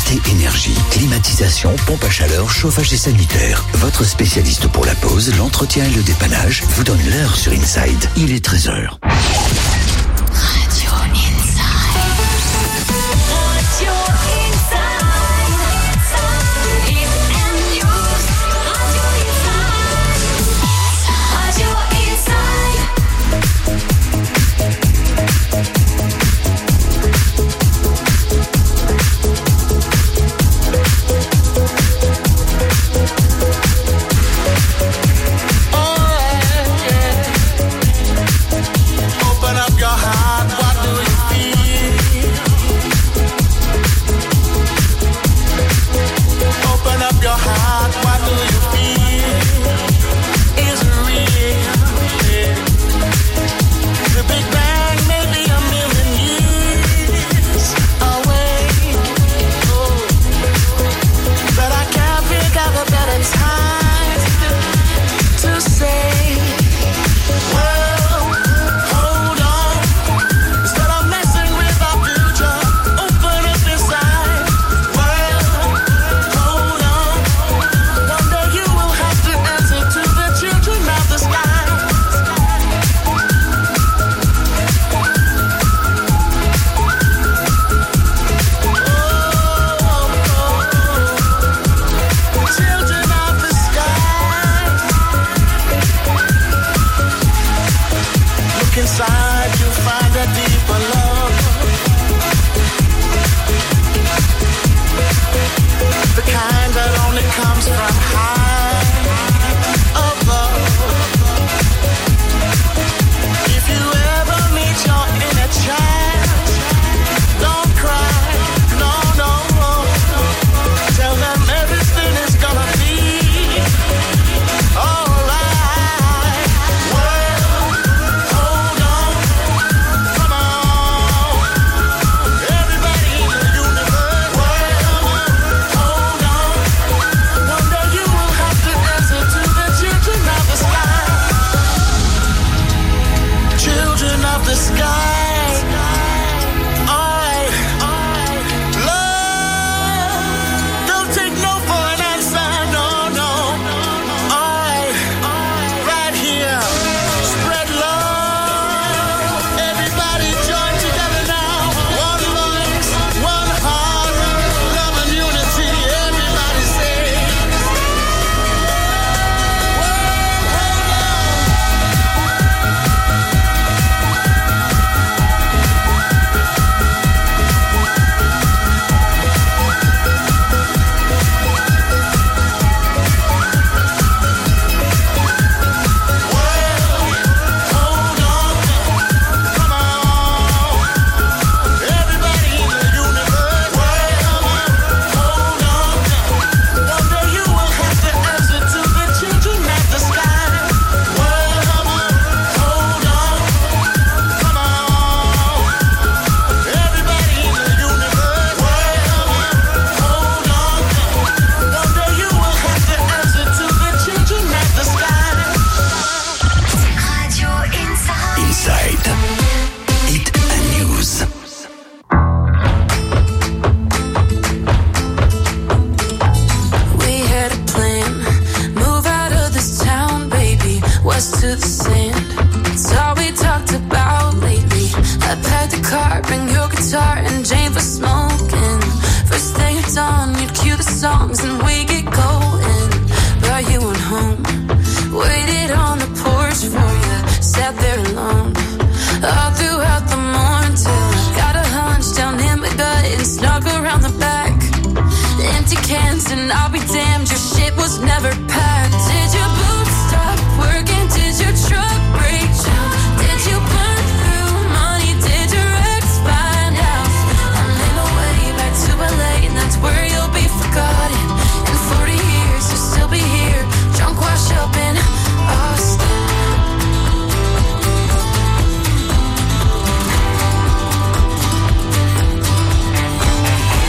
Arte Énergie. Climatisation, pompe à chaleur, chauffage et sanitaire. Votre spécialiste pour la pose, l'entretien et le dépannage vous donne l'heure sur Inside. Il est 13h.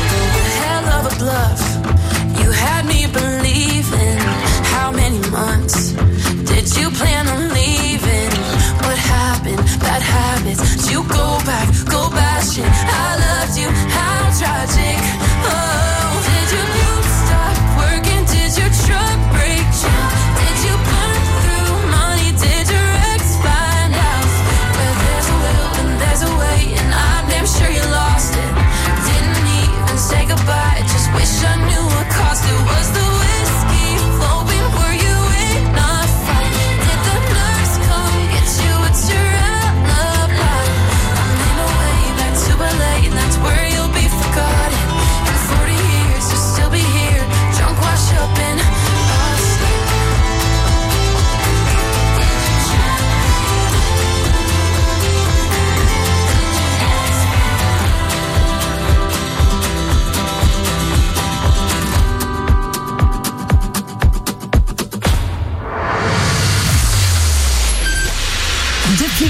You had me believing how many months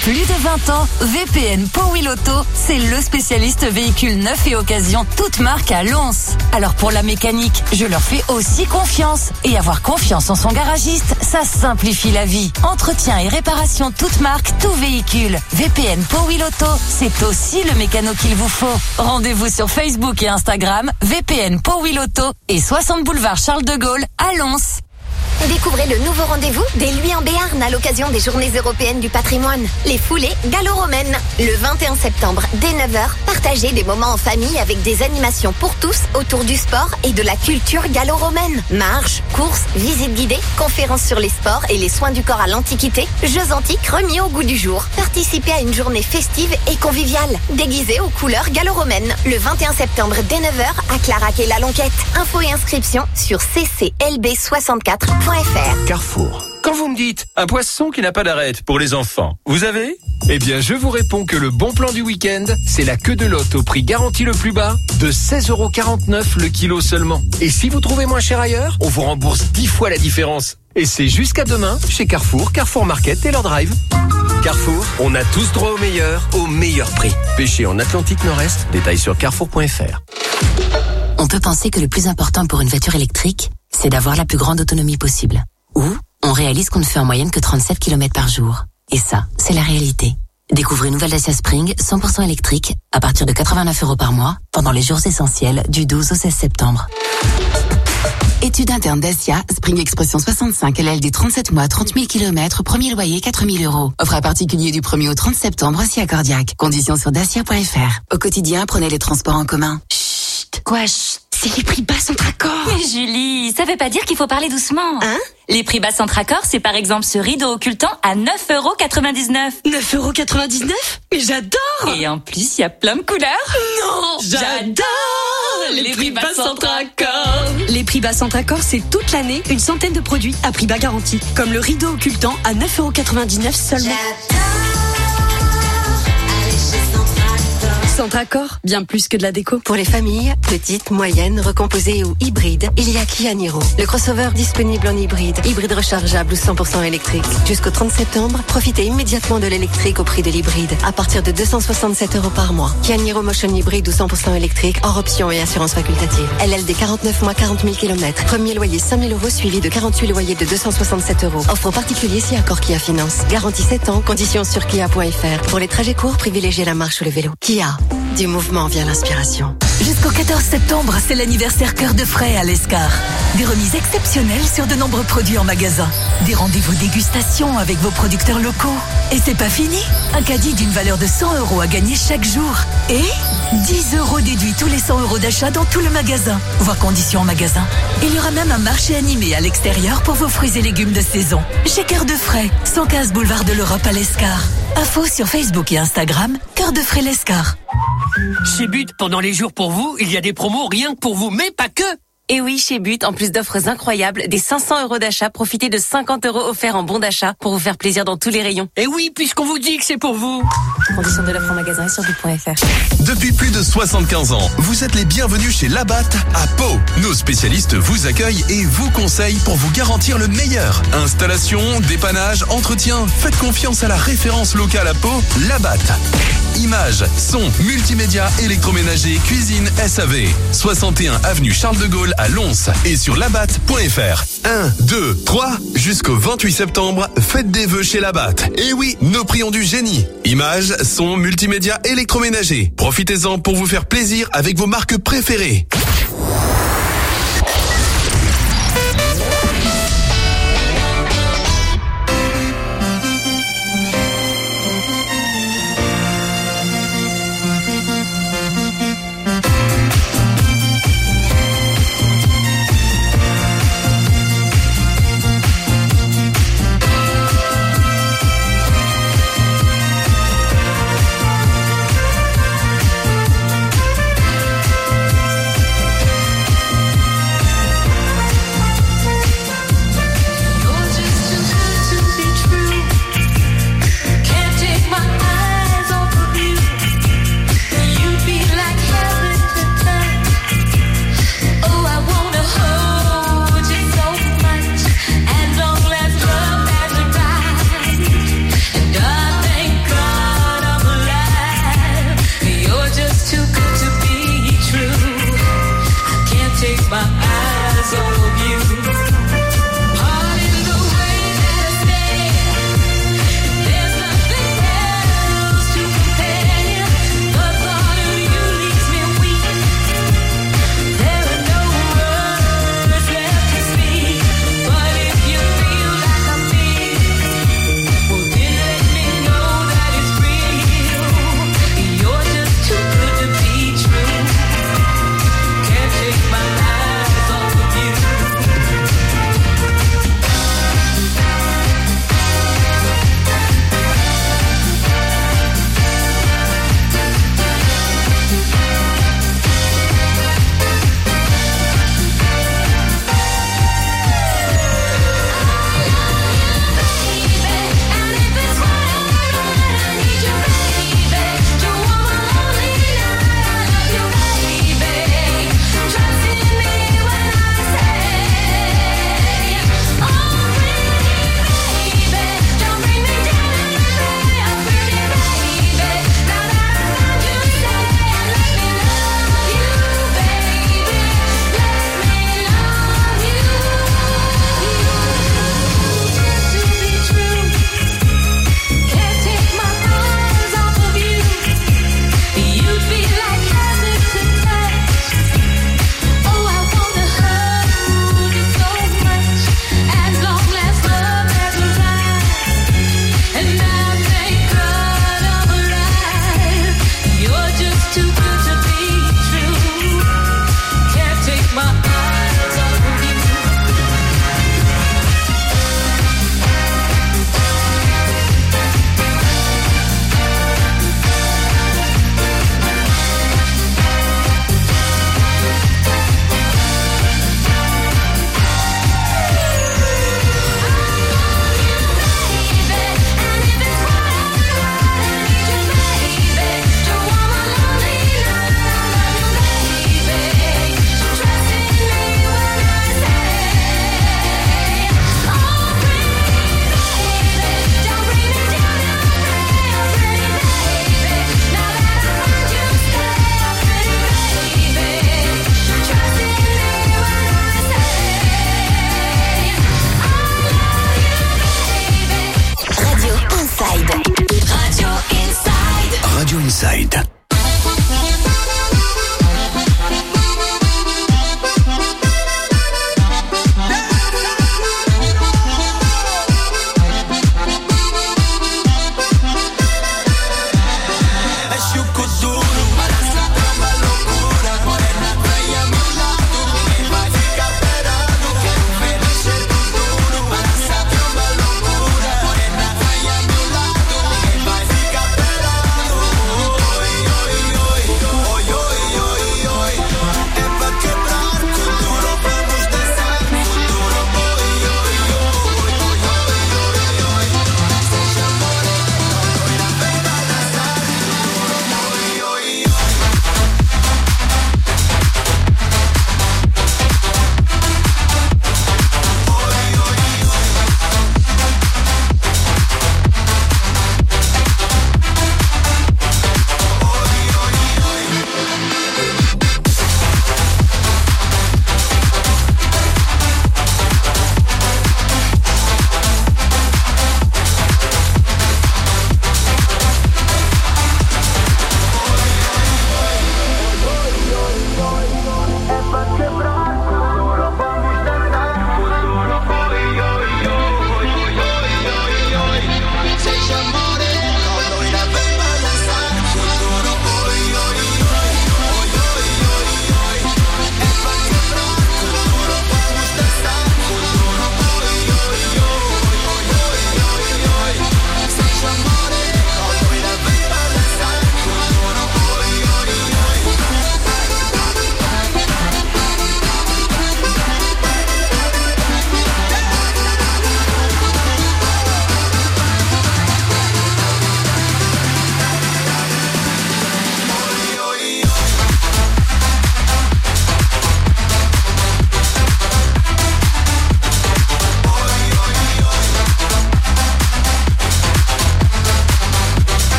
plus de 20 ans, VPN Powil Auto, c'est le spécialiste véhicule neuf et occasion, toute marque à Lons. Alors pour la mécanique, je leur fais aussi confiance. Et avoir confiance en son garagiste, ça simplifie la vie. Entretien et réparation toute marque, tout véhicule. VPN Powil Auto, c'est aussi le mécano qu'il vous faut. Rendez-vous sur Facebook et Instagram, VPN Powil Auto et 60 boulevard Charles de Gaulle à Lons. Découvrez le nouveau rendez-vous des Lui en Béarn à l'occasion des Journées européennes du patrimoine. Les foulées gallo-romaines. Le 21 septembre, dès 9h, partagez des moments en famille avec des animations pour tous autour du sport et de la culture gallo-romaine. Marches, courses, visites guidées, conférences sur les sports et les soins du corps à l'Antiquité, jeux antiques remis au goût du jour. Participez à une journée festive et conviviale, déguisée aux couleurs gallo-romaines. Le 21 septembre, dès 9h, à Clarac et la Lonquette. Infos et inscriptions sur cclb64.fr. Carrefour. Quand vous me dites un poisson qui n'a pas d'arête pour les enfants, vous avez ? Eh bien, je vous réponds que le bon plan du week-end, c'est la queue de lotte au prix garanti le plus bas de 16,49 € le kilo seulement. Et si vous trouvez moins cher ailleurs, on vous rembourse 10 fois la différence. Et c'est jusqu'à demain chez Carrefour, Carrefour Market et leur drive. Carrefour, on a tous droit au meilleur prix. Pêché en Atlantique Nord-Est, détails sur carrefour.fr. On peut penser que le plus important pour une voiture électrique, c'est d'avoir la plus grande autonomie possible. Ou on réalise qu'on ne fait en moyenne que 37 km par jour. Et ça, c'est la réalité. Découvrez une nouvelle Dacia Spring 100% électrique à partir de 89 € par mois pendant les jours essentiels du 12 au 16 septembre. Étude interne Dacia, Spring Expression 65, LLD 37 mois, 30 000 km, premier loyer 4 000 €. Offre à particulier du 1er au 30 septembre, aussi à Cordiac. Conditions sur dacia.fr. Au quotidien, prenez les transports en commun. Chut. Quoi, chut? C'est les prix bas Centracor. Mais Julie, ça veut pas dire qu'il faut parler doucement. Hein? Les prix bas Centracor, c'est par exemple ce rideau occultant à 9,99 €. 9,99 €? Mais j'adore! Et en plus, il y a plein de couleurs. Non! J'adore les prix bas Centracor. Les prix bas Centracor, c'est toute l'année une centaine de produits à prix bas garanti. Comme le rideau occultant à 9,99 € seulement. Centracor, bien plus que de la déco. Pour les familles, petites, moyennes, recomposées ou hybrides, il y a Kia Niro. Le crossover disponible en hybride rechargeable ou 100% électrique. Jusqu'au 30 septembre, profitez immédiatement de l'électrique au prix de l'hybride, à partir de 267 € par mois. Kia Niro Motion hybride ou 100% électrique, hors option et assurance facultative. LLD 49 mois, 40 000 km. Premier loyer 5 000 € suivi de 48 loyers de 267 €. Offre particulier si accord Kia Finance. Garantie 7 ans, conditions sur kia.fr. Pour les trajets courts, privilégiez la marche ou le vélo. Kia. Du mouvement vient l'inspiration. Jusqu'au 14 septembre, c'est l'anniversaire Cœur de Frais à l'Escar. Des remises exceptionnelles sur de nombreux produits en magasin. Des rendez-vous dégustation avec vos producteurs locaux. Et c'est pas fini. Un caddie d'une valeur de 100 € à gagner chaque jour. Et 10 € déduits tous les 100 € d'achat dans tout le magasin. Voir conditions en magasin. Il y aura même un marché animé à l'extérieur pour vos fruits et légumes de saison. Chez Cœur de Frais, 115 boulevard de l'Europe à l'Escar. Info sur Facebook et Instagram, Cœur de Frais l'Escar. Chez But, pendant les jours pour vous, il y a des promos rien que pour vous, mais pas que. Et oui, chez But, en plus d'offres incroyables, des 500 € d'achat, profitez de 50 € offerts en bon d'achat pour vous faire plaisir dans tous les rayons. Et oui, puisqu'on vous dit que c'est pour vous. Conditions de l'offre en magasin et sur but.fr. Depuis plus de 75 ans, vous êtes les bienvenus chez Labatt à Pau. Nos spécialistes vous accueillent et vous conseillent pour vous garantir le meilleur. Installation, dépannage, entretien, faites confiance à la référence locale à Pau, Labatt. Images, son, multimédia, électroménager, cuisine, SAV. 61 avenue Charles de Gaulle à Lons et sur labatt.fr. 1, 2, 3, jusqu'au 28 septembre, faites des vœux chez Labatt. Et oui, nos prix ont du génie. Images, son, multimédia, électroménager. Profitez-en pour vous faire plaisir avec vos marques préférées.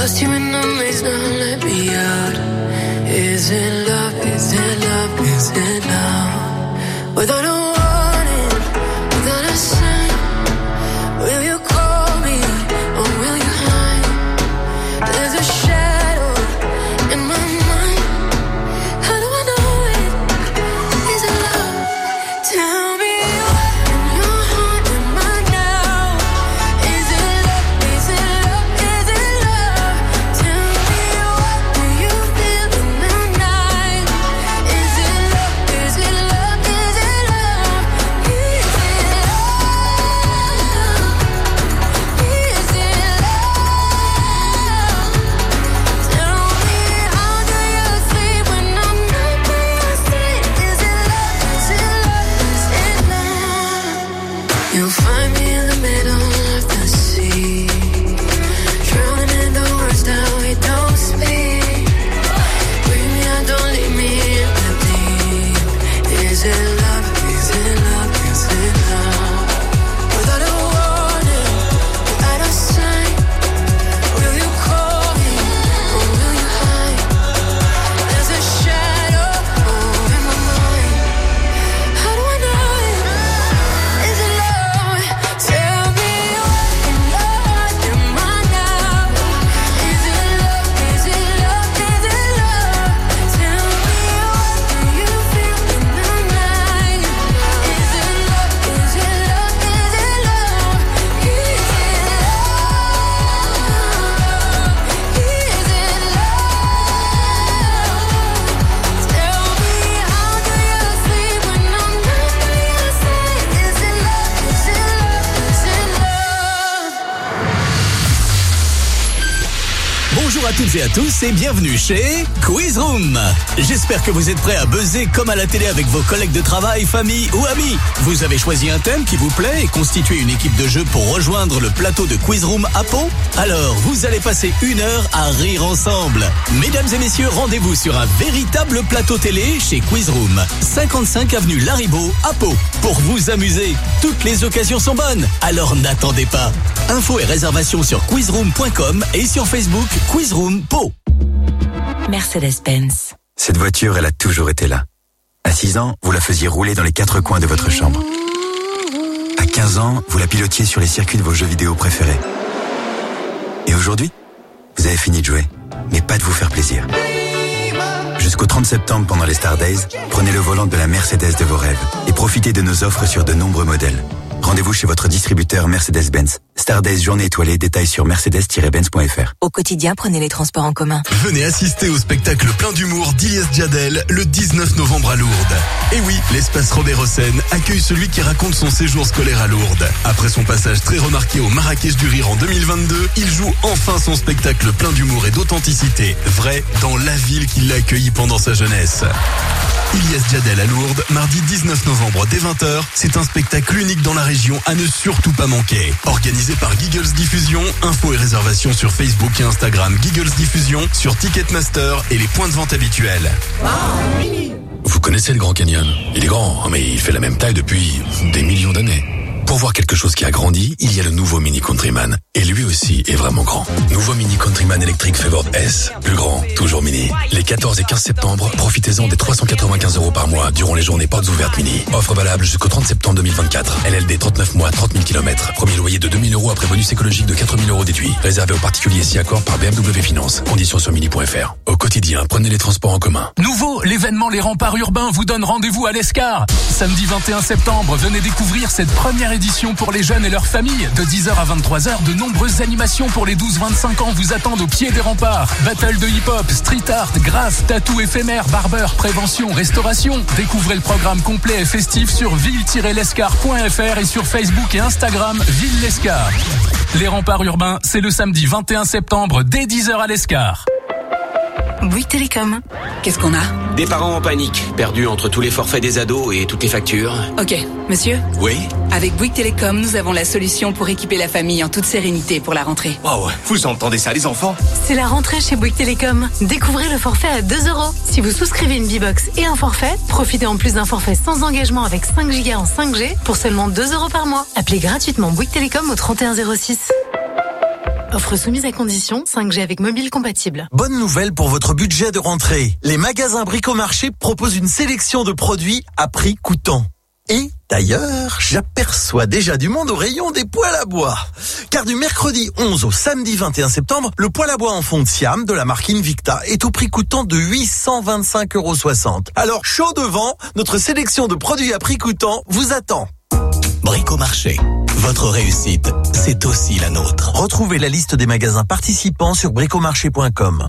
Lost you in the maze, now let me out. Is it love, is it love, is it love? Without a warning, without a sign, will you call me or will you hide? There's a shadow in my mind. How do I know it? Is it love? Tell me what in your heart am I now? Is it love? Is it love? Is it love? Tell me what do you feel in the night? Is it love? Is it love? Is it love? Is it love? Is it love? Tell me how do you sleep when I'm not by your side? Is it love? Is it love? Is it love? You'll find me in the middle of the sea, drowning in the words that we don't speak. Bring me out, don't leave me in the deep. Is it love? Is it love? Is it love? Without a warning, without a sign, will you call me or will you hide? There's a shadow over my mind. How do I know it? Is it love? Tell me what in your heart am I now? Is it love? Is it love? Is it love? Tell me what do you feel in the night? Is it love? Is it love? Is it love? Is it love? Is it love? Tell me how do you sleep when I'm not by your side? Is it love? Is it love? Is it love? Bonjour à toutes et à tous et bienvenue chez Quiz Room. J'espère que vous êtes prêts à buzzer comme à la télé avec vos collègues de travail, famille ou amis. Vous avez choisi un thème qui vous plaît et constitué une équipe de jeu pour rejoindre le plateau de Quiz Room à Pau. Alors, vous allez passer 1 heure à rire ensemble. Mesdames et messieurs, rendez-vous sur un véritable plateau télé chez Quiz Room, 55 avenue Laribout à Pau. Pour vous amuser, toutes les occasions sont bonnes. Alors n'attendez pas. Infos et réservations sur quizroom.com et sur Facebook Quiz Room Pau. Mercedes-Benz. Cette voiture, elle a toujours été là. À 6 ans, vous la faisiez rouler dans les 4 coins de votre chambre. À 15 ans, vous la pilotiez sur les circuits de vos jeux vidéo préférés. Et aujourd'hui, vous avez fini de jouer, mais pas de vous faire plaisir. Jusqu'au 30 septembre, pendant les Star Days, prenez le volant de la Mercedes de vos rêves et profitez de nos offres sur de nombreux modèles. Rendez-vous chez votre distributeur Mercedes-Benz. Star Days journée étoilée, détails sur mercedes-benz.fr. Au quotidien, prenez les transports en commun. Venez assister au spectacle plein d'humour d'Ilyes Djadel le 19 novembre à Lourdes. Et oui, l'espace Robert Hossein accueille celui qui raconte son séjour scolaire à Lourdes. Après son passage très remarqué au Marrakech du Rire en 2022, il joue enfin son spectacle plein d'humour et d'authenticité, vrai dans la ville qui l'a accueilli pendant sa jeunesse. Ilyes Djadel à Lourdes, mardi 19 novembre dès 20h. C'est un spectacle unique dans la région à ne surtout pas manquer. Organisé par Giggles Diffusion, infos et réservations sur Facebook et Instagram Giggles Diffusion, sur Ticketmaster et les points de vente habituels. Vous connaissez le Grand Canyon? Il est grand, mais il fait la même taille depuis des millions d'années. Pour voir quelque chose qui a grandi, il y a le nouveau Mini Countryman. Et lui aussi est vraiment grand. Nouveau Mini Countryman électrique Favored S. Plus grand, toujours mini. Les 14 et 15 septembre, profitez-en des 395 € par mois durant les journées portes ouvertes mini. Offre valable jusqu'au 30 septembre 2024. LLD 39 mois, 30 000 km. Premier loyer de 2 000 € après bonus écologique de 4 000 € déduit. Réservé aux particuliers si accord par BMW Finance. Conditions sur mini.fr. Au quotidien, prenez les transports en commun. Nouveau, l'événement Les Remparts Urbains vous donne rendez-vous à l'Escar. Samedi 21 septembre, venez découvrir cette première édition pour les jeunes et leurs familles. De 10h à 23h, de nombreuses animations pour les 12-25 ans vous attendent au pied des remparts. Battle de hip-hop, street art, graphe, tatou éphémère, barbeur, prévention, restauration. Découvrez le programme complet et festif sur ville-lescar.fr et sur Facebook et Instagram Ville Lescar. Les Remparts Urbains, c'est le samedi 21 septembre dès 10h à l'Escar. Bouygues Télécom. Qu'est-ce qu'on a? Des parents en panique, perdus entre tous les forfaits des ados et toutes les factures. Ok, monsieur? Oui? Avec Bouygues Télécom, nous avons la solution pour équiper la famille en toute sérénité pour la rentrée. Wow, vous entendez ça les enfants? C'est la rentrée chez Bouygues Télécom. Découvrez le forfait à 2 €. Si vous souscrivez une B-Box et un forfait, profitez en plus d'un forfait sans engagement avec 5 Go en 5G pour seulement 2 € par mois. Appelez gratuitement Bouygues Télécom au 31 06. Offre soumise à condition, 5G avec mobile compatible. Bonne nouvelle pour votre budget de rentrée. Les magasins Bricomarché proposent une sélection de produits à prix coûtant. Et d'ailleurs, j'aperçois déjà du monde au rayon des poêles à bois. Car du mercredi 11 au samedi 21 septembre, le poêle à bois en fond de Siam de la marque Invicta est au prix coûtant de 825,60 €. Alors, chaud devant, notre sélection de produits à prix coûtant vous attend. Bricomarché. Votre réussite, c'est aussi la nôtre. Retrouvez la liste des magasins participants sur bricomarché.com.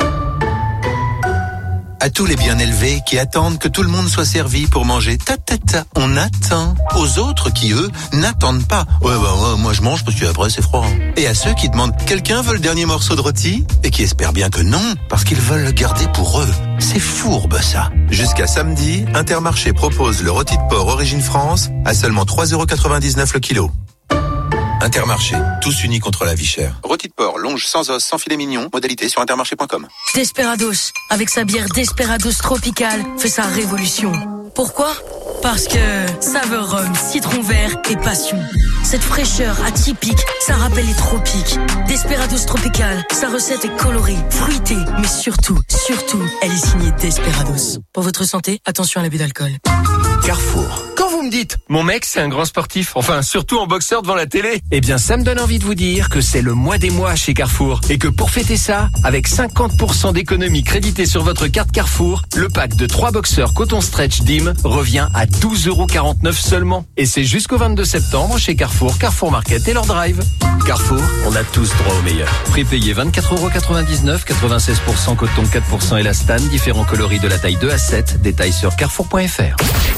À tous les bien élevés qui attendent que tout le monde soit servi pour manger, on attend. Aux autres qui, eux, n'attendent pas. Ouais, moi je mange parce qu'après c'est froid. Et à ceux qui demandent, quelqu'un veut le dernier morceau de rôti? Et qui espèrent bien que non, parce qu'ils veulent le garder pour eux. C'est fourbe ça. Jusqu'à samedi, Intermarché propose le rôti de porc Origine France à seulement 3,99 € le kilo. Intermarché, tous unis contre la vie chère. Rôti de porc, longe sans os, sans filet mignon, modalité sur intermarché.com. Desperados, avec sa bière Desperados Tropical, fait sa révolution. Pourquoi ? Parce que saveur rhum, citron vert et passion. Cette fraîcheur atypique, ça rappelle les tropiques. Desperados Tropical, sa recette est colorée, fruitée, mais surtout, elle est signée Desperados. Pour votre santé, attention à l'abus d'alcool. Carrefour. Quand vous me dites, mon mec c'est un grand sportif, enfin surtout en boxeur devant la télé, eh bien ça me donne envie de vous dire que c'est le mois des mois chez Carrefour et que pour fêter ça, avec 50% d'économie créditée sur votre carte Carrefour, le pack de 3 boxeurs coton stretch DIM revient à 12,49 € seulement. Et c'est jusqu'au 22 septembre chez Carrefour, Carrefour Market et leur drive. Carrefour, on a tous droit au meilleur. Prix payé 24,99 €, 96% coton, 4% élastane, différents coloris de la taille 2 à 7, détails sur carrefour.fr.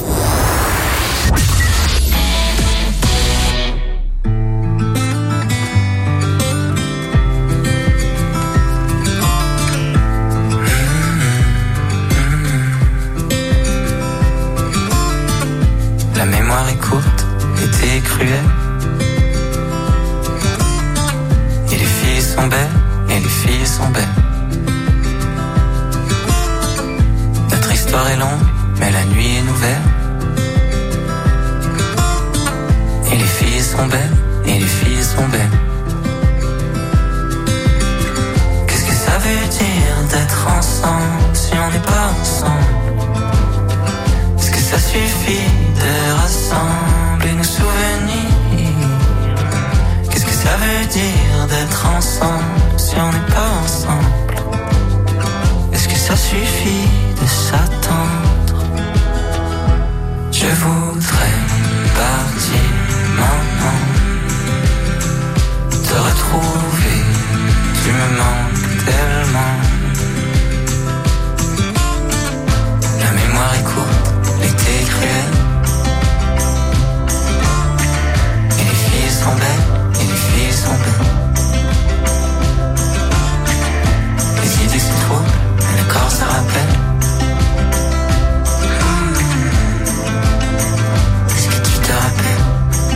La mémoire est courte, l'été est cruel. Et les filles sont belles, et les filles sont belles. Notre histoire est longue, mais la nuit est nouvelle. Et les filles sont belles, et les filles sont belles. Qu'est-ce que ça veut dire d'être ensemble si on n'est pas ensemble? Est-ce que ça suffit de rassembler nos souvenirs? Qu'est-ce que ça veut dire d'être ensemble si on n'est pas ensemble? Est-ce que ça suffit de s'attendre? Je voudrais partir maintenant, te retrouver, tu me manques tellement. La mémoire est courte, l'été est cruel. Et les filles sont belles, et les filles sont belles. Les idées se troublent, et le corps se rappelle. Est-ce que tu te rappelles?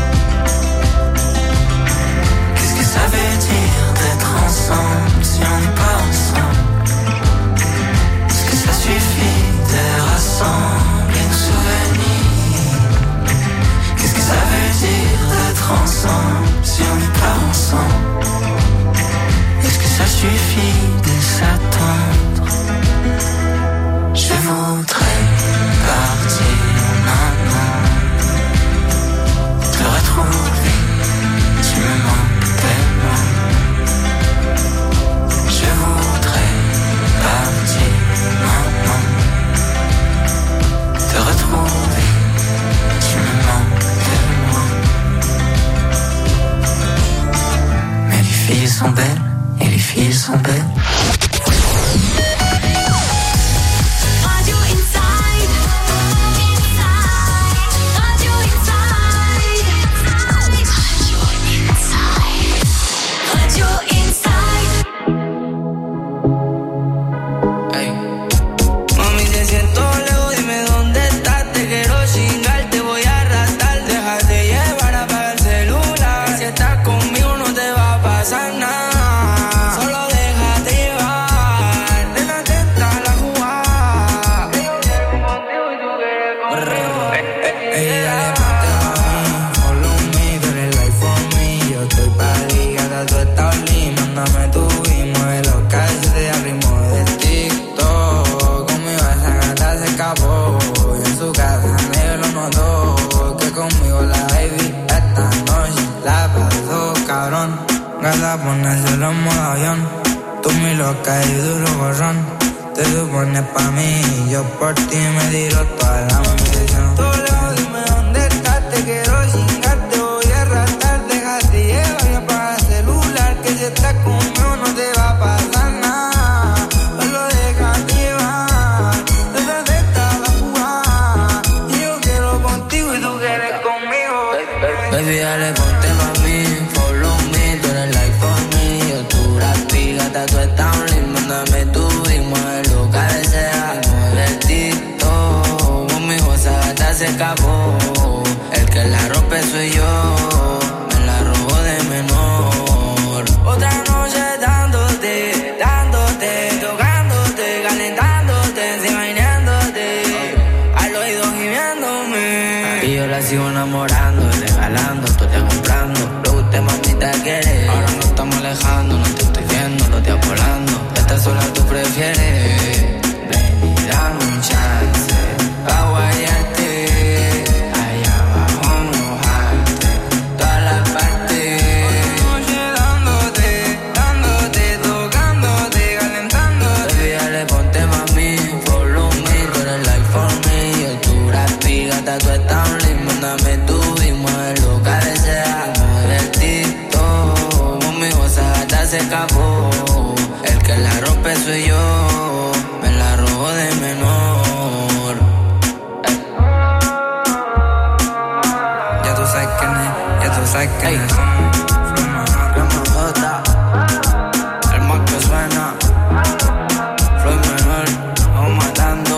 Qu'est-ce que ça veut dire d'être ensemble si on n'est pas ensemble? Est-ce que ça suffit de rassembler nos souvenirs? Qu'est-ce que ça veut dire d'être ensemble si on n'est pas ensemble? Est-ce que ça suffit de s'attendre? Je voudrais partir maintenant, te retrouver, tu me manques tellement. Je voudrais partir maintenant, te retrouver, tu me manques tellement. Mais les filles sont belles, et les filles sont belles. Radio Inside. Radio Inside. Radio Inside. Mami, te siento lejos, dime dónde estás. Te quiero chingar, te voy a arrastrar. Déjate llevar, apaga el celular. Si estás conmigo no te va a pasar nada. Solo déjate casa ponérselo en modo avión. Tú mi loca y duro gorrón. Te supones pa' mí y yo por ti me tiro toda la munición. Tú lejos, dime dónde estás, te quiero chingar, te voy a arrastrar, déjate llevar, ya apaga el celular, que si estás conmigo no te va a pasar nada. Solo déjate llevar, desde esta la jugada, y yo quiero contigo y tú quieres conmigo. Baby, dale, ponte pa' mí, follow me, tú eres like for me, yo tú la pigata, tú estás un lindo, mándame tu se escapó. El que la rompe soy yo, me la robó de menor. Otra noche dándote, tocándote, calentándote, enseñándote, al oído gimiéndome. Y yo la sigo enamorando, regalando, tú te comprando lo que usted mamita quiere. Ahora no estamos alejando, no te estoy viendo, no te volando. Esta sola tú prefieres. Ven y dame un chance pa' guayarte. Tú estás un lindo, mándame tu mueve lo que deseas, divertido. Conmigo esa gata se escapó. El que la rompe soy yo, me la robó de menor. Ya tú sabes quién es, ya tú sabes quién es. El más que suena, Floyd Manuel, vamos matando.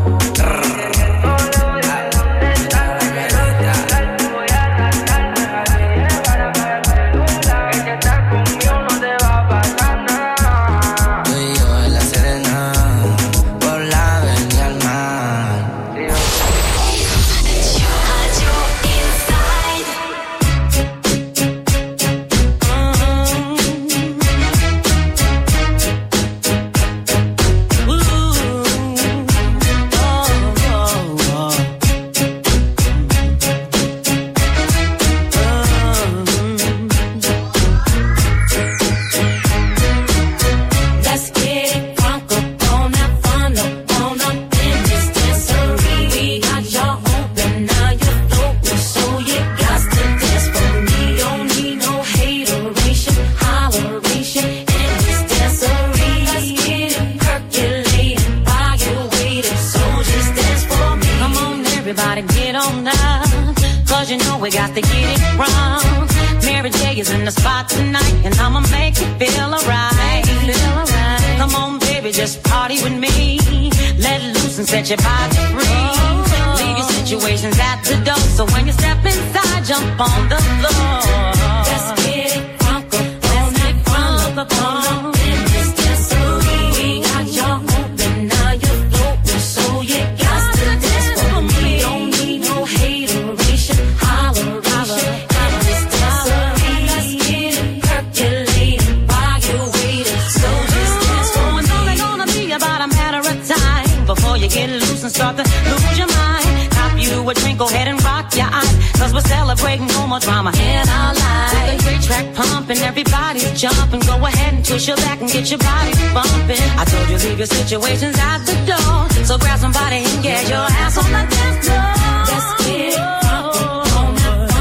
Your body free. Leave your situations at the door. So when you step inside, jump on the floor. Let's get it crunk up. Let's get crunk up on in this dancery. We got you open, now you're floating, so you got to dance for me. Don't need no hateration, holleration in this dancery. Let's get it percolating while you're waiting. So just dance for me. It's only gonna be about a matter of time before you get loose and start to lose your mind. Cop you a drink, go ahead and rock your eyes, cause we're celebrating no more drama in our lives. With a great track pumping, everybody's jumping. Go ahead and twist your back and get your body bumping. I told you leave your situations at the door, so grab somebody and get your ass on the dance floor. Let's get it pumping, on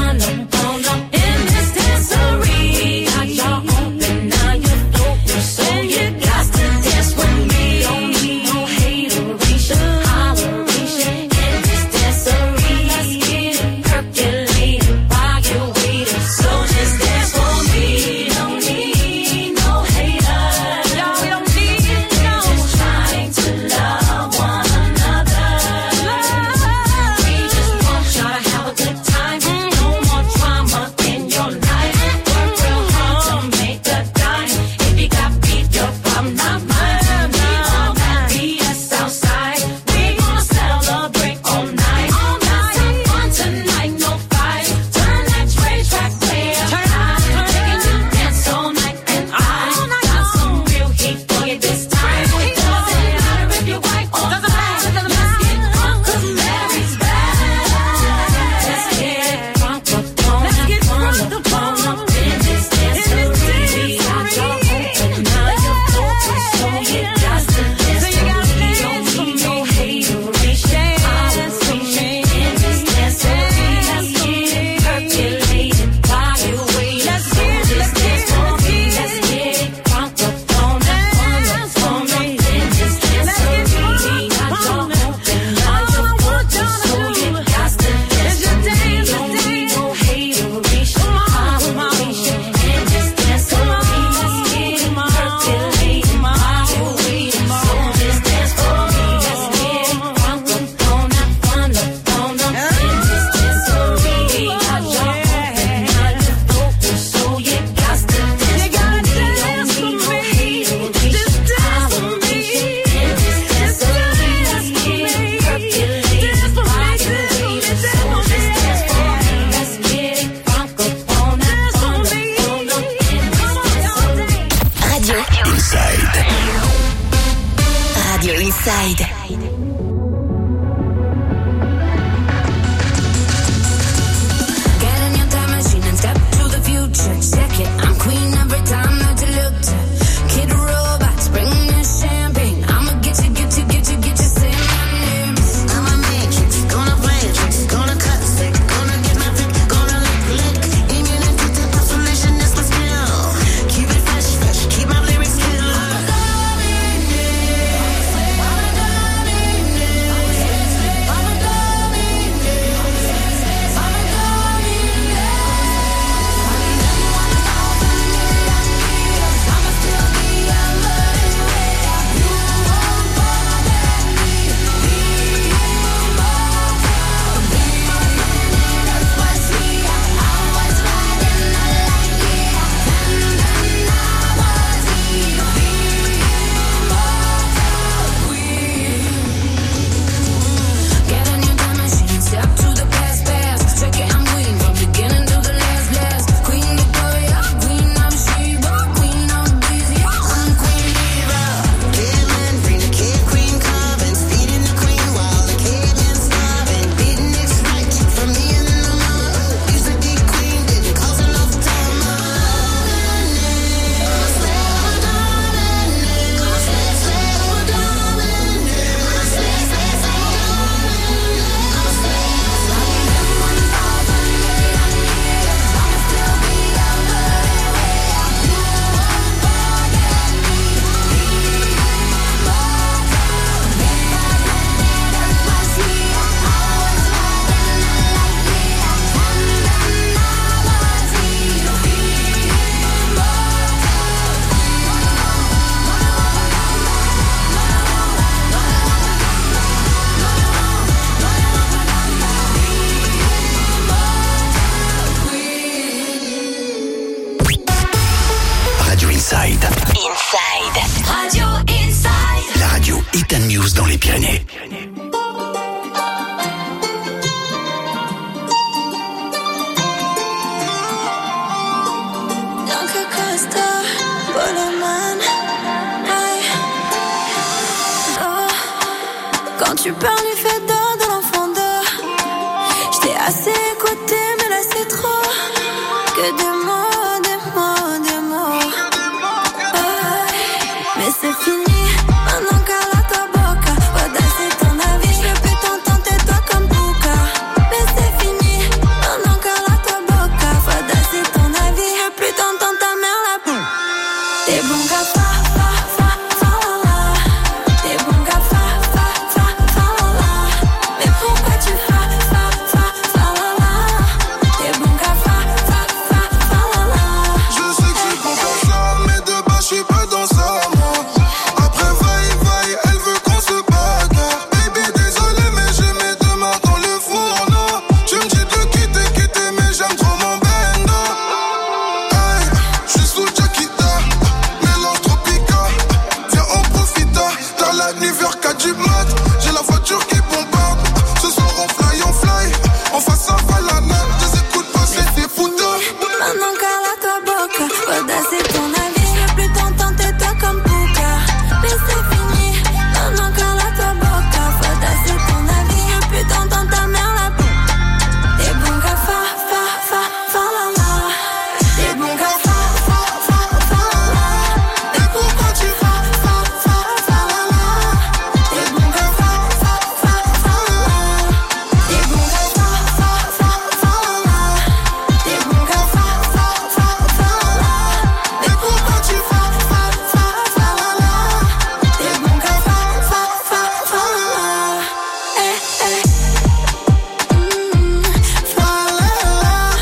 up in this dancery. Got y'all open, now you're open, so you got to dance with me. Don't need no hateration, holleration in this dancery. Let's get it percolating while you're waiting, so just dance for me. Don't need no haters, y'all, we don't need no. Just trying to love one another. Love. Quand tu parles du fait de l'enfant d'eux, j't'ai assez écouté, mais là c'est trop. Que des mots, des mots, des mots. Mais c'est fini, maintenant qu'à la ta boca. Voilà, c'est ton avis, je veux plus t'entendre, tais-toi comme Pouka. Mais c'est fini, maintenant qu'à la ta boca. Voilà, c'est ton avis, je veux plus t'entendre, ta mère la boue. T'es bon gars, fa, fa, fa, fa, la, la. T'es bon gars, fa, fa, fa, fa, la, la. Mais pourquoi tu fa, fa, fa, fa, la, la. T'es bon gars, fa, fa, fa, fa, la, la. Je sais que je suis bon comme ça, mais de bas je suis pas dans ça, moi. Après vaille, elle veut qu'on se bagarre. Baby désolé mais j'ai mes deux mains dans le fourneau. Tu me dis de quitter, mais j'aime trop mon bendo. Hey, je suis sous Jackita, mélange tropica. Viens on profita, t'as la nuit vers 4 du mat. J'ai la voiture qui bombarde. Ce soir on fly, on face à Valana. Je les écoute pas, c'est des fouteurs. Maintenant qu'à la ta boca, voilà, c'est ton avis, je veux plus t'entendre, tais-toi comme Pouka. Mais c'est fini, maintenant qu'à la ta boca, voilà, c'est ton avis, je veux plus t'entendre, ta mère la boue. T'es bon gars, fa, fa, fa, fa, la, la. T'es bon gars, fa, fa, fa, fa, la, la. Et pourquoi tu fa, fa, fa, fa, la, la. T'es bon gars, fa, fa, fa, fa, la, la. T'es bon gars, fa, fa, fa, fa, la, la. T'es bon gars, fa, fa, fa, fa, la, la. Et pourquoi tu fa, fa, fa, fa, la, la. T'es bon gars, fa, fa, fa, fa, la, la. Eh, eh. Fa, la, la.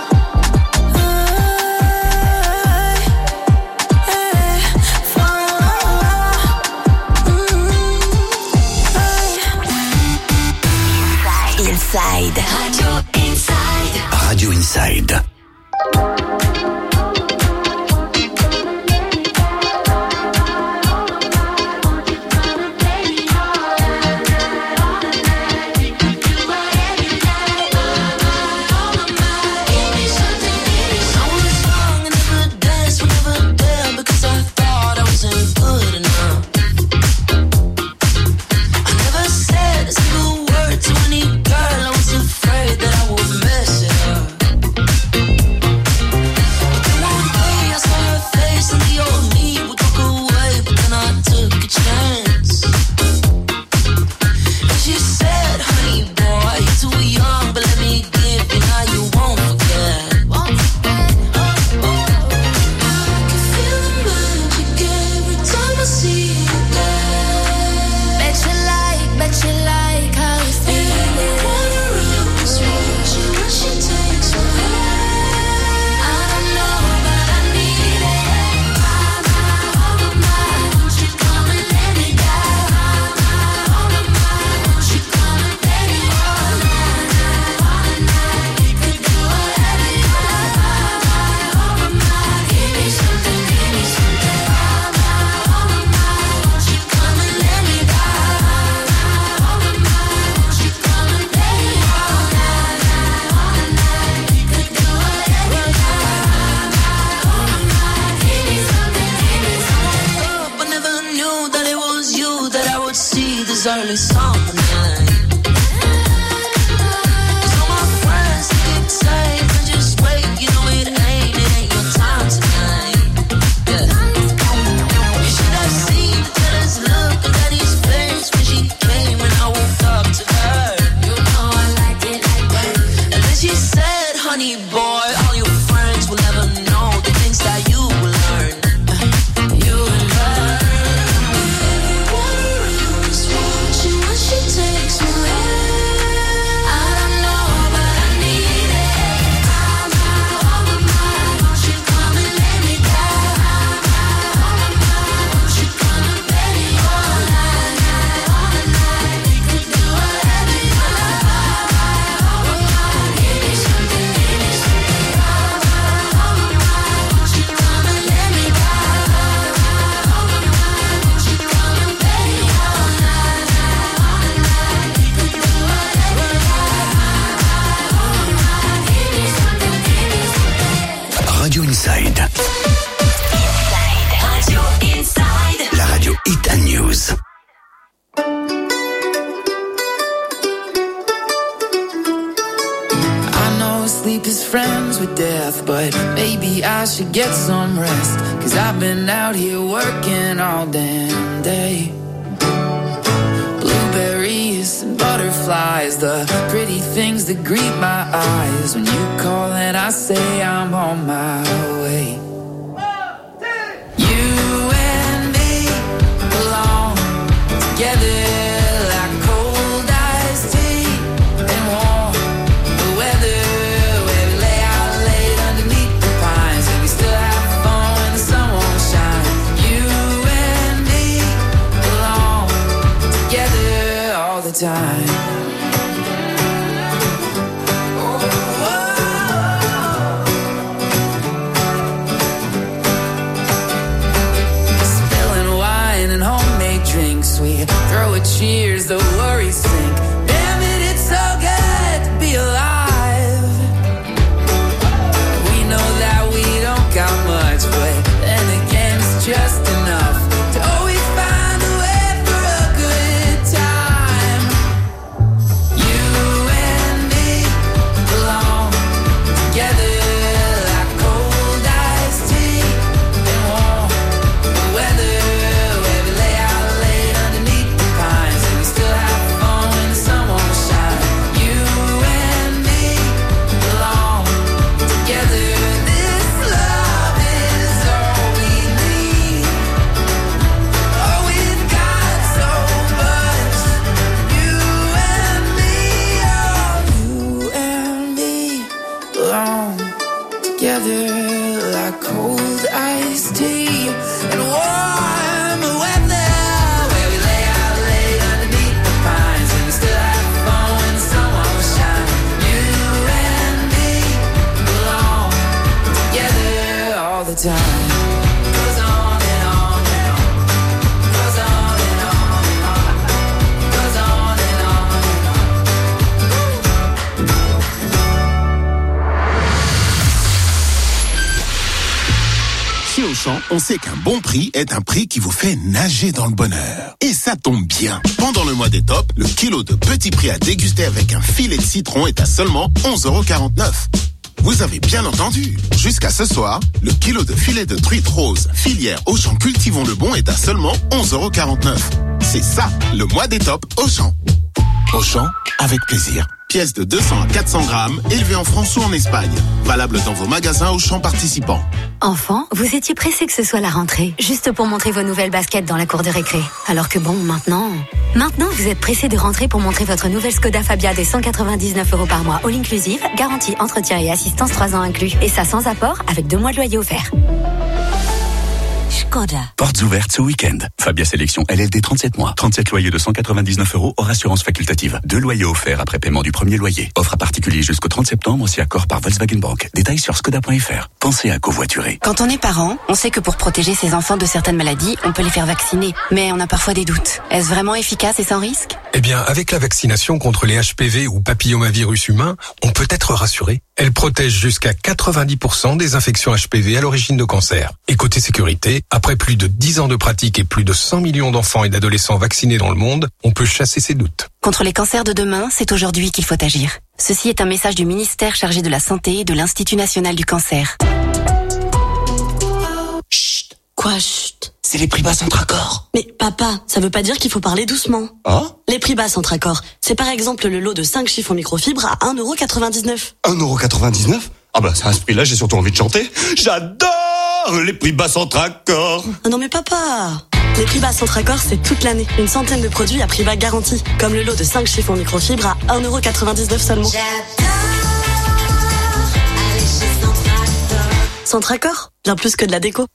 Fa, la, la. Inside. Radio Inside. early summer night. So my friends keep saying, just wait, you know it ain't your time tonight. Yeah. You should have seen the jealous look on Daddy's face when she came and I woke up to her. You know I liked it like that. And then she said, honey boy, all your friends will never know the things that you will learn. You will learn. She takes me I don't know, but I need it. I'm out of my mind. Won't you come and let me down? I'm out of my mind. Won't you come and let me all night, all night? We could do whatever you want. Give me something, give me something. sleep is friends with death, but maybe I should get some rest, 'cause I've been out here working all damn day. Blueberries and butterflies, the pretty things that greet my eyes. When you call and I say I'm on my way. You and me belong together. Time. Spilling wine and homemade drinks, we throw a cheers, the worries sink. Damn it, it's so good to be alive. We know that we don't got much, but then again it's just enough to always find a way for a good time. Like cold iced tea and warm weather, where we lay out late underneath the pines, and we still have fun when the sun won't shine. You and me belong together all the time. Goes on and on and on. Goes on and on and on. Goes on and on and on. Chez Auchan, on sait qu'un bon prix est un prix qui vous fait nager dans le bonheur. Et ça tombe bien. Pendant le mois des tops, le kilo de petits prix à déguster avec un filet de citron est à seulement 11,49 €. Vous avez bien entendu. Jusqu'à ce soir, le kilo de filet de truite rose, filière Auchan Cultivons le Bon est à seulement 11,49 €. C'est ça, le mois des tops Auchan. Auchan, avec plaisir. Pièces de 200 à 400 grammes, élevées en France ou en Espagne. Valable dans vos magasins Auchan participants. Enfant, vous étiez pressé que ce soit la rentrée, juste pour montrer vos nouvelles baskets dans la cour de récré. Alors que bon, maintenant, vous êtes pressé de rentrer pour montrer votre nouvelle Skoda Fabia des 199 € par mois, all inclusive, garantie, entretien et assistance 3 ans inclus. Et ça sans apport, avec 2 mois de loyer offert. Skoda. Portes ouvertes ce week-end. Fabia Sélection LLD 37 mois. 37 loyers de 199 € hors assurance facultative. 2 loyers offerts après paiement du premier loyer. Offre à particulier jusqu'au 30 septembre, aussi accord par Volkswagen Bank. Détails sur skoda.fr. Pensez à covoiturer. Quand on est parent, on sait que pour protéger ses enfants de certaines maladies, on peut les faire vacciner. Mais on a parfois des doutes. Est-ce vraiment efficace et sans risque ? Eh bien, avec la vaccination contre les HPV ou papillomavirus humains, on peut être rassuré. Elle protège jusqu'à 90% des infections HPV à l'origine de cancer. Et côté sécurité, après plus de 10 ans de pratique et plus de 100 millions d'enfants et d'adolescents vaccinés dans le monde, on peut chasser ses doutes. Contre les cancers de demain, c'est aujourd'hui qu'il faut agir. Ceci est un message du ministère chargé de la Santé et de l'Institut National du Cancer. Chut. Quoi, chut? C'est les prix bas Centracor. Mais papa, ça veut pas dire qu'il faut parler doucement. Ah? Les prix bas Centracor, c'est par exemple le lot de 5 chiffons microfibres à 1,99 €. 1,99 €? Ah bah, à ce prix-là, j'ai surtout envie de chanter. J'adore les prix bas Centracor. Ah non mais papa, les prix bas Centracor, c'est toute l'année. Une centaine de produits à prix bas garanti. Comme le lot de 5 chiffons microfibres à 1,99 € seulement. Centracor, bien plus que de la déco.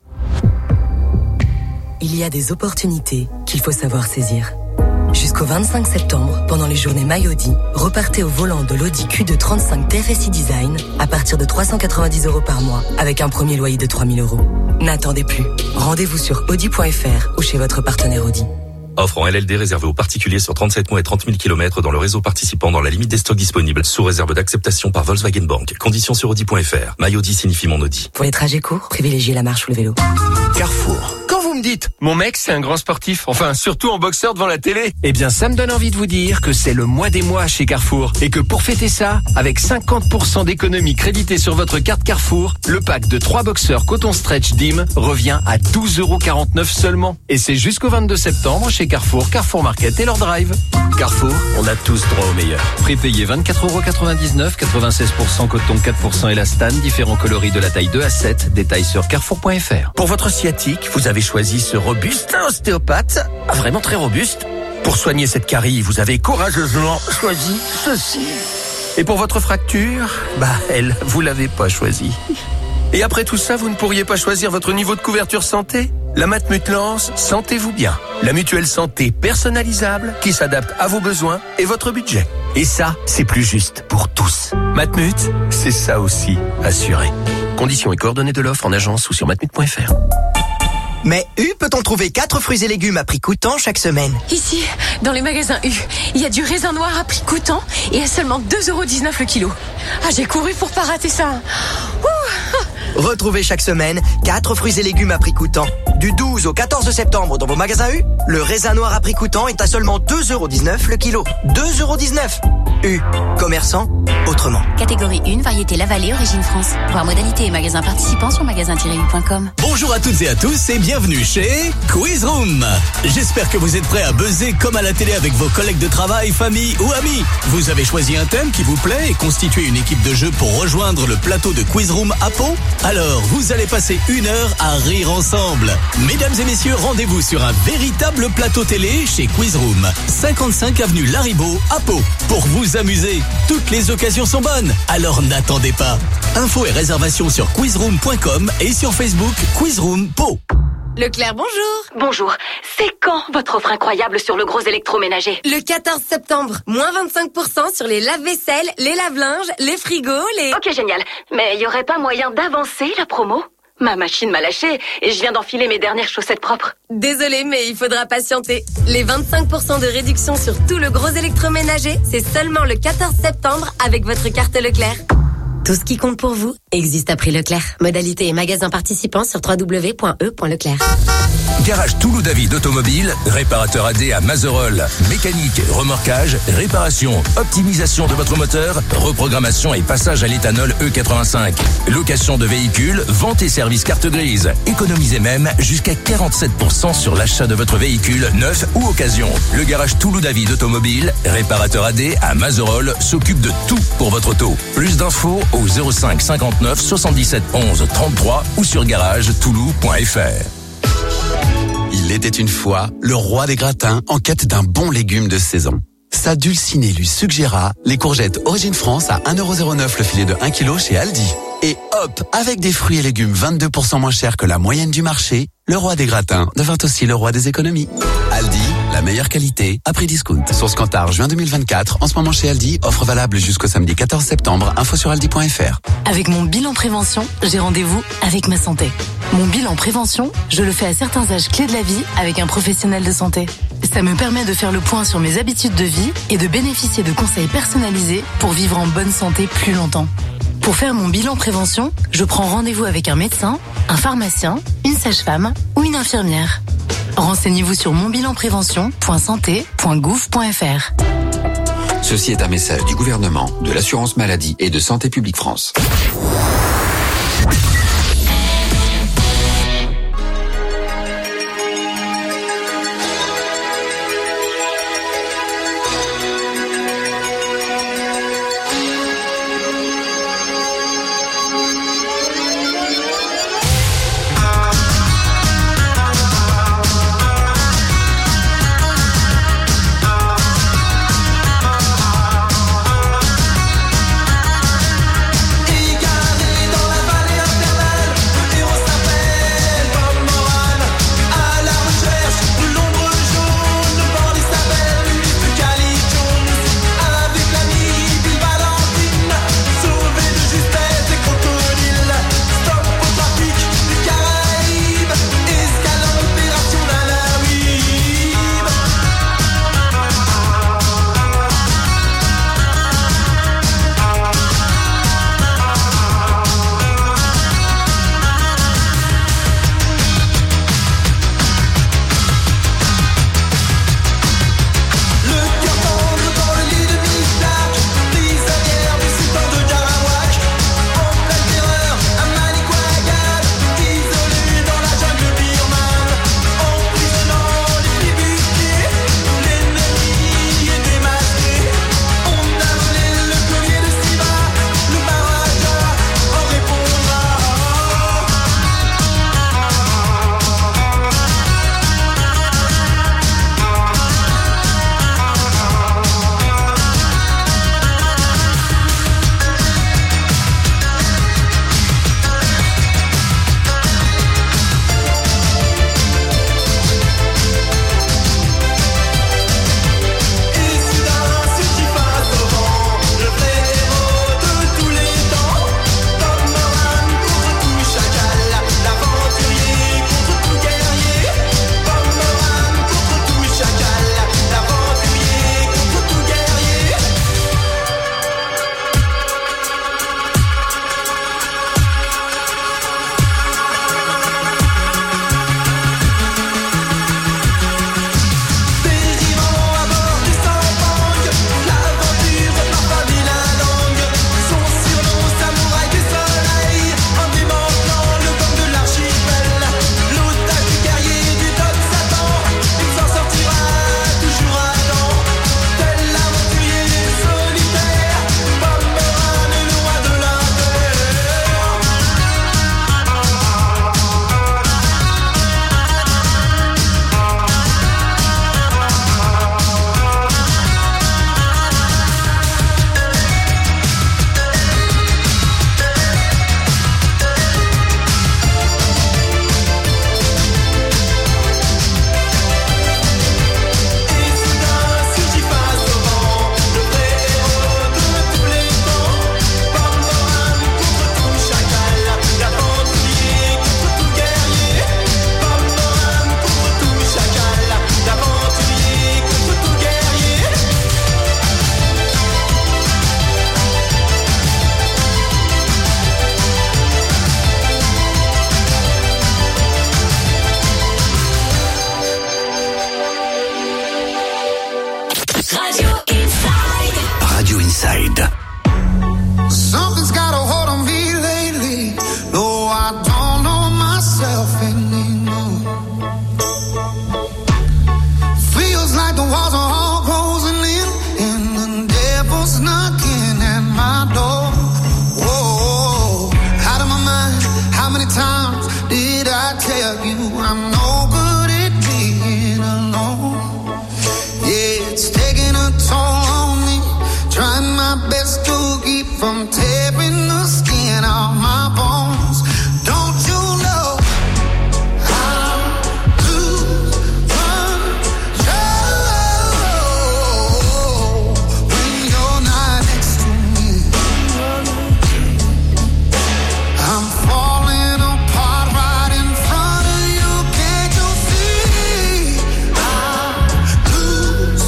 Il y a des opportunités qu'il faut savoir saisir. Jusqu'au 25 septembre, pendant les journées MyAudi, repartez au volant de l'Audi Q2 35 TFSI Design à partir de 390 € par mois, avec un premier loyer de 3 000 €. N'attendez plus. Rendez-vous sur audi.fr ou chez votre partenaire Audi. Offre en LLD réservée aux particuliers sur 37 mois et 30 000 km dans le réseau participant dans la limite des stocks disponibles, sous réserve d'acceptation par Volkswagen Bank. Conditions sur audi.fr. MyAudi signifie mon Audi. Pour les trajets courts, privilégiez la marche ou le vélo. Carrefour. Quand Quand vous me dites, mon mec c'est un grand sportif, enfin surtout en boxeur devant la télé, eh bien ça me donne envie de vous dire que c'est le mois des mois chez Carrefour et que pour fêter ça, avec 50% d'économie créditée sur votre carte Carrefour, le pack de 3 boxeurs coton stretch DIM revient à 12,49€ seulement. Et c'est jusqu'au 22 septembre chez Carrefour, Carrefour Market et leur drive. Carrefour, on a tous droit au meilleur. Prix payé 24,99€, 96% coton, 4% élastane, différents coloris de la taille 2 à 7, détails sur carrefour.fr. Pour votre sciatique, vous avez choisi ce robuste ostéopathe, vraiment très robuste. Pour soigner cette carie, vous avez courageusement choisi ceci. Et pour votre fracture, elle, vous l'avez pas choisi. Et après tout ça, vous ne pourriez pas choisir votre niveau de couverture santé ? La Matmut lance Sentez-vous bien, la mutuelle santé personnalisable qui s'adapte à vos besoins et votre budget. Et ça, c'est plus juste pour tous. Matmut, c'est ça aussi, assuré. Conditions et coordonnées de l'offre en agence ou sur matmut.fr. Mais U peut-on trouver 4 fruits et légumes à prix coûtant chaque semaine? Ici, dans les magasins U, il y a du raisin noir à prix coûtant et à seulement 2,19€ le kilo. Ah, j'ai couru pour pas rater ça. Retrouvez chaque semaine 4 fruits et légumes à prix coûtant. Du 12 au 14 septembre dans vos magasins U, le raisin noir à prix coûtant est à seulement 2,19€ le kilo. 2,19€. U. Commerçant autrement. Catégorie 1, variété La Vallée, origine France. Voir modalité et magasins participants sur magasin-u.com. Bonjour à toutes et à tous et bienvenue chez Quiz Room. J'espère que vous êtes prêts à buzzer comme à la télé avec vos collègues de travail, famille ou amis. Vous avez choisi un thème qui vous plaît et constitué une équipe de jeu pour rejoindre le plateau de Quiz Room à Pau. Alors, vous allez passer 1 heure à rire ensemble. Mesdames et messieurs, rendez-vous sur un véritable plateau télé chez Quiz Room, 55 avenue Laribout à Pau. Pour vous amuser, toutes les occasions sont bonnes, alors n'attendez pas. Infos et réservations sur quizroom.com et sur Facebook Quizroom Pau. Leclerc, bonjour. Bonjour. C'est quand votre offre incroyable sur le gros électroménager? Le 14 septembre. Moins 25% sur les lave-vaisselle, les lave-linges, les frigos, les... Ok, génial. Mais y aurait pas moyen d'avancer la promo? Ma machine m'a lâché et je viens d'enfiler mes dernières chaussettes propres. Désolée, mais il faudra patienter. Les 25% de réduction sur tout le gros électroménager, c'est seulement le 14 septembre avec votre carte Leclerc. Tout ce qui compte pour vous existe à prix Leclerc. Modalité et magasins participants sur www.e.leclerc. Garage Toulouse David Automobile, réparateur AD à Mazerolles, mécanique, remorquage, réparation, optimisation de votre moteur, reprogrammation et passage à l'éthanol E85. Location de véhicules, vente et service carte grise. Économisez même jusqu'à 47% sur l'achat de votre véhicule neuf ou occasion. Le garage Toulouse David Automobile, réparateur AD à Mazerolles, s'occupe de tout pour votre auto. Plus d'infos au 05 59 77 11 33 ou sur garage-toulouse.fr. Il était une fois le roi des gratins en quête d'un bon légume de saison. Sa dulcinée lui suggéra les courgettes Origine France à 1,09€ le filet de 1 kg chez Aldi. Et hop, avec des fruits et légumes 22% moins chers que la moyenne du marché, le roi des gratins devint aussi le roi des économies. Aldi, la meilleure qualité à prix discount. Source Cantar, juin 2024. En ce moment chez Aldi, offre valable jusqu'au samedi 14 septembre. Info sur aldi.fr. Avec mon bilan prévention, j'ai rendez-vous avec ma santé. Mon bilan prévention, je le fais à certains âges clés de la vie avec un professionnel de santé. Ça me permet de faire le point sur mes habitudes de vie et de bénéficier de conseils personnalisés pour vivre en bonne santé plus longtemps. Pour faire mon bilan prévention, je prends rendez-vous avec un médecin, un pharmacien, une sage-femme ou une infirmière. Renseignez-vous sur monbilanprévention.santé.gouv.fr. Ceci est un message du gouvernement, de l'assurance maladie et de Santé publique France. Égaré dans la vallée from tearing the skin off my bones. Don't you know I lose control when you're not next to me? I'm falling apart right in front of you. Can't you see? I lose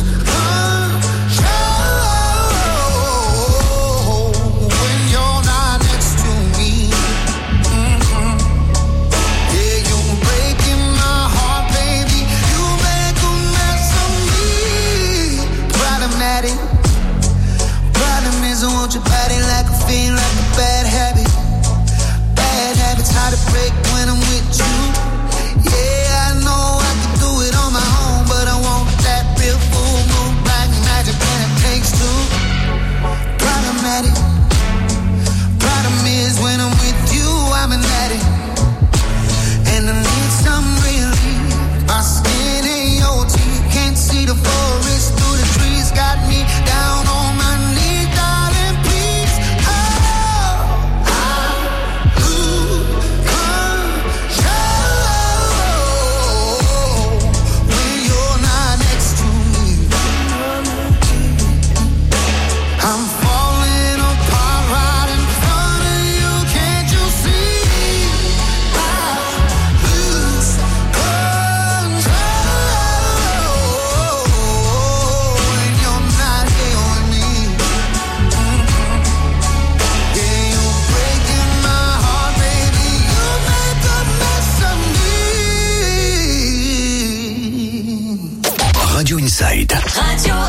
control when you're not next to me. Yeah, you're breaking my heart, baby. You make a mess of me. Problematic. Problem is I want your body like a fiend, like a bad habit. Bad habits hard to break when I'm with you. Yeah, I know I can do it on my own, but I want that real full moon black magic when it takes two. Problematic. Problem is when I'm with you, I'm an addict, and I need some relief. My skin ain't your teeth, can't see the forest through the trees. Got me down on my knees, darling, please. Oh, I lose control when you're not next to me. I'm falling apart right in front of you. Can't you see? I lose control when you're not here with me. Yeah, you're breaking my heart, baby. You make a mess of me. Radio Inside. Radio